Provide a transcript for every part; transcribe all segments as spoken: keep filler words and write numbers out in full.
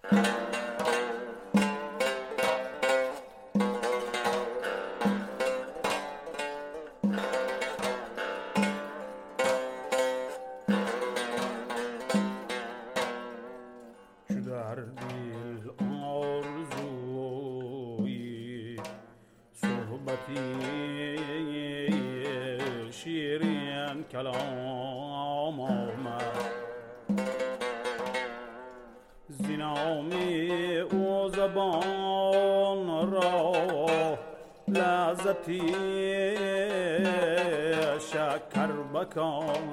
شیرین کلام آمد زینامی او زبان را لذتی شکر بکام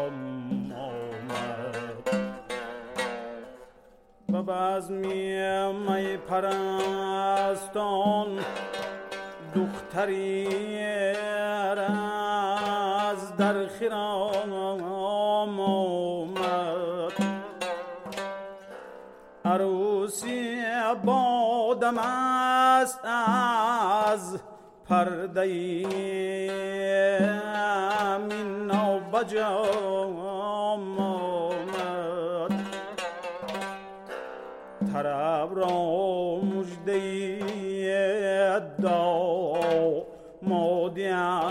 آمد و بزمی می پرستان دختری از در خرام آمد عروسی بادم است از پرده من نو بجام آمد طرب را مژده دا مودی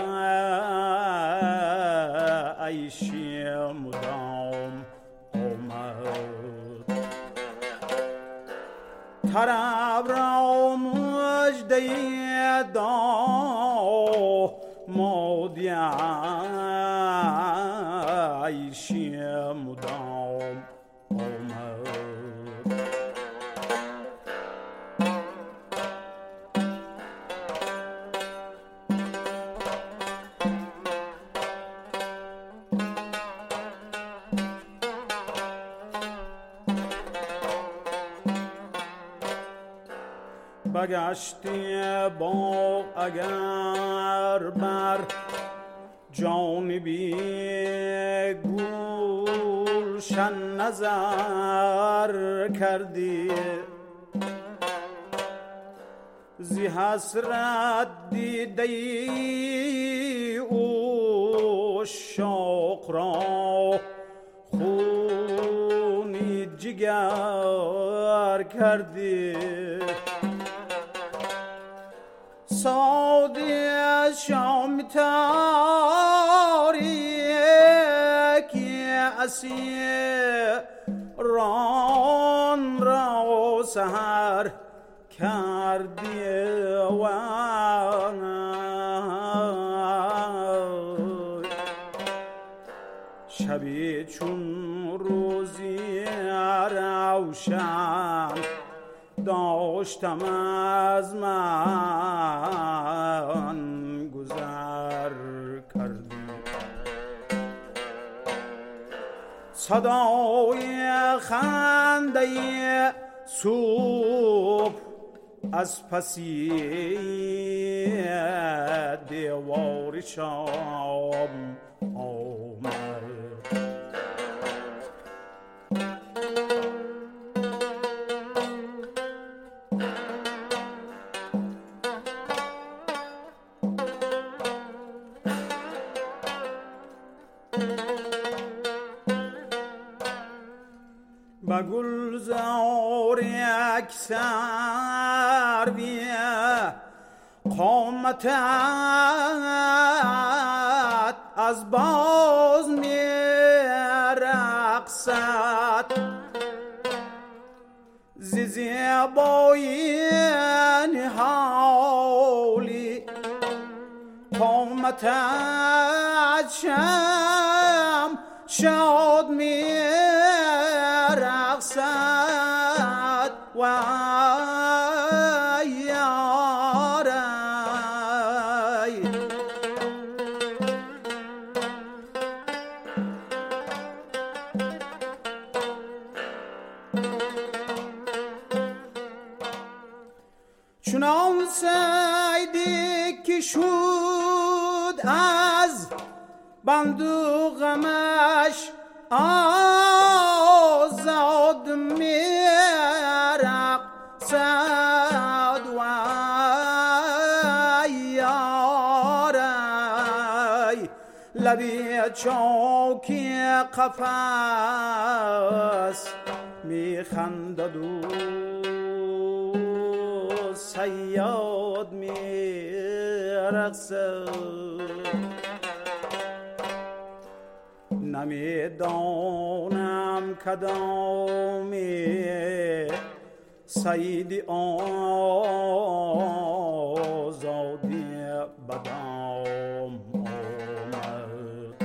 عیشی مدام آمد طرب را مژده دا مودی عیشی مدام آمد بگشتی با اگر بر جانبی گلشن نظر کردی زی حسرت دیدی او شوق را خونی جگر کردی سعودی شام تاریکی اسیر ران را سهر کردی و شبی چون روزی روشن داشتم از من گذر کردی صدای خنده صبح از پسی دیوار شام آمد با گلزار اکثر بیه قامتت از باز می رقصد زی زیبایی نهالی قامتت شم شاد می رقصد و یاری چنان سیدی که شد از بندو غمش آزاد می رقصد و یاری لبی چوکی قفس میخندد و صیاد میرقصد، نمیدانم کدامی صید آزادی بدام آمد،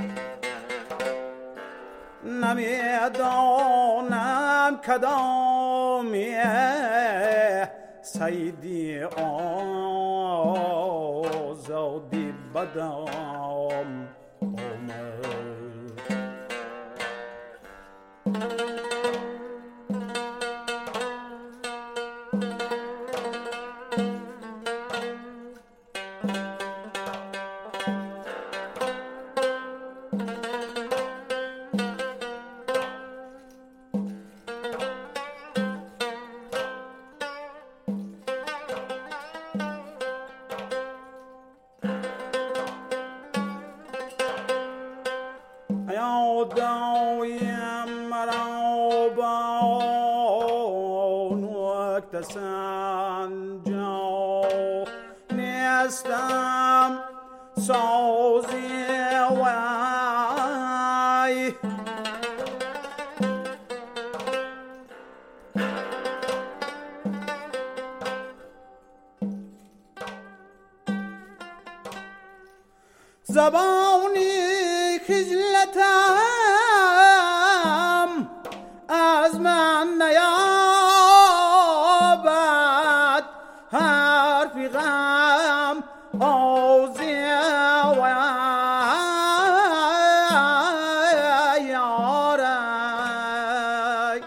نمیدانم کدامی صیدی آزادی بدام آمد. داویم مرا با وقت سنجا نیستم سازی وای، زبانی خجلتم از من نیابد، حرفی غم آزی وای یارای.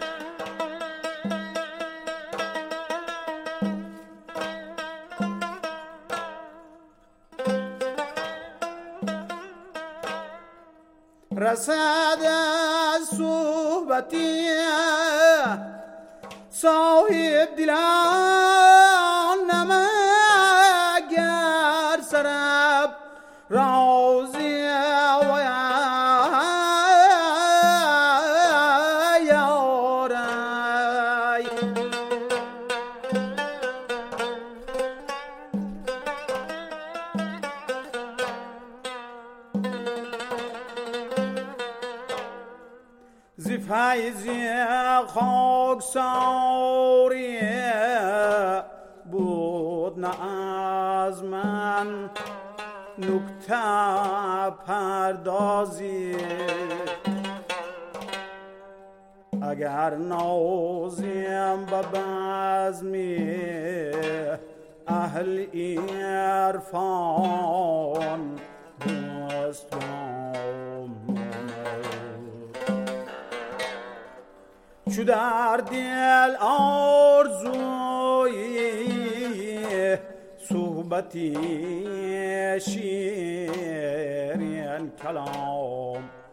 رسد از صحبتی صاحب دلان نمگر سرب رازی وای یارای. زی فیضی خاکساری بود نه از من نکته پردازی، اگر نازیم به بزمی اهل عرفان دوستم، چو در دل آرزوی صحبتی شیرین کلام